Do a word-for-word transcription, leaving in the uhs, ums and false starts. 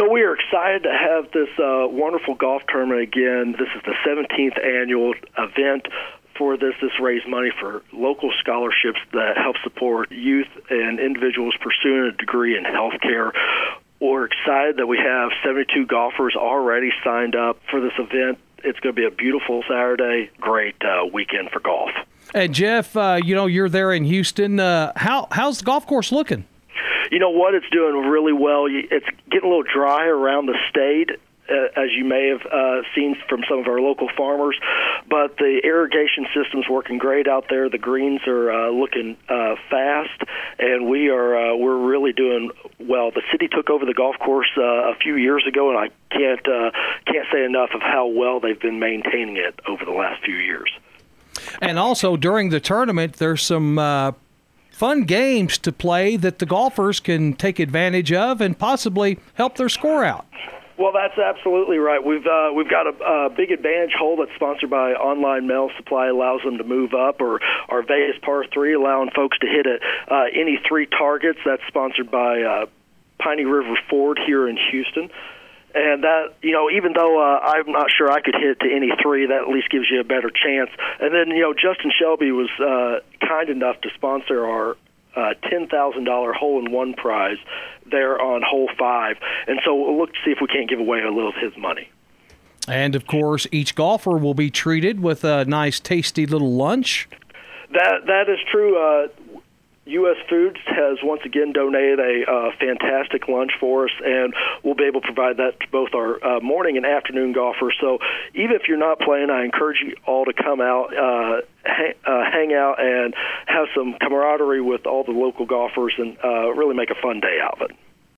So we are excited to have this uh, wonderful golf tournament again. This is the seventeenth annual event. For this, this raise money for local scholarships that help support youth and individuals pursuing a degree in healthcare. We're excited that we have seventy-two golfers already signed up for this event. It's going to be a beautiful Saturday, great uh, weekend for golf. And Jeff, uh, you know, you're there in Houston. Uh, how how's the golf course looking? You know what? It's doing really well. It's getting a little dry around the state, uh, as you may have uh, seen from some of our local farmers. But the irrigation system's working great out there. The greens are uh, looking uh, fast, and we are uh, we're really doing well. The city took over the golf course uh, a few years ago, and I can't uh, can't say enough of how well they've been maintaining it over the last few years. And also during the tournament, there's some uh, fun games to play that the golfers can take advantage of and possibly help their score out. Well, that's absolutely right. We've uh, we've got a, a big advantage hole that's sponsored by Online Mail Supply, allows them to move up, or our Vegas Par three, allowing folks to hit at uh, any three targets. That's sponsored by uh, Piney River Ford here in Houston. And that, you know, even though uh, I'm not sure I could hit to any three, that at least gives you a better chance. And then, you know, Justin Shelby was uh, kind enough to sponsor our uh, ten thousand dollars hole-in-one prize there on hole five. And so we'll look to see if we can't give away a little of his money. And, of course, each golfer will be treated with a nice, tasty little lunch. That That is true. Uh, U S Foods has once again donated a uh, fantastic lunch for us, and we'll be able to provide that to both our uh, morning and afternoon golfers. So even if you're not playing, I encourage you all to come out, uh, ha- uh, hang out, and have some camaraderie with all the local golfers and uh, really make a fun day out of it.